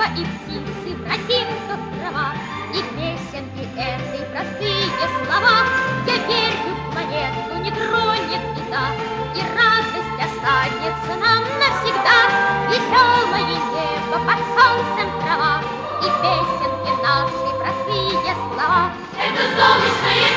и птицы в росинках трава, и песенки этой простые слова. Я верю, планету не тронет беда, и радость останется нам навсегда. Веселое небо под солнцем трава, и песенки наши простые слова. Это солнечное